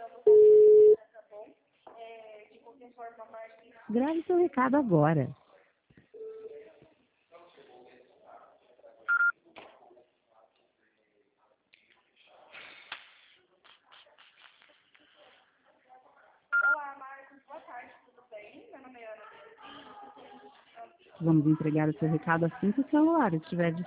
Grave seu recado agora. Vamos entregar o seu recado assim que o celular estiver disponível.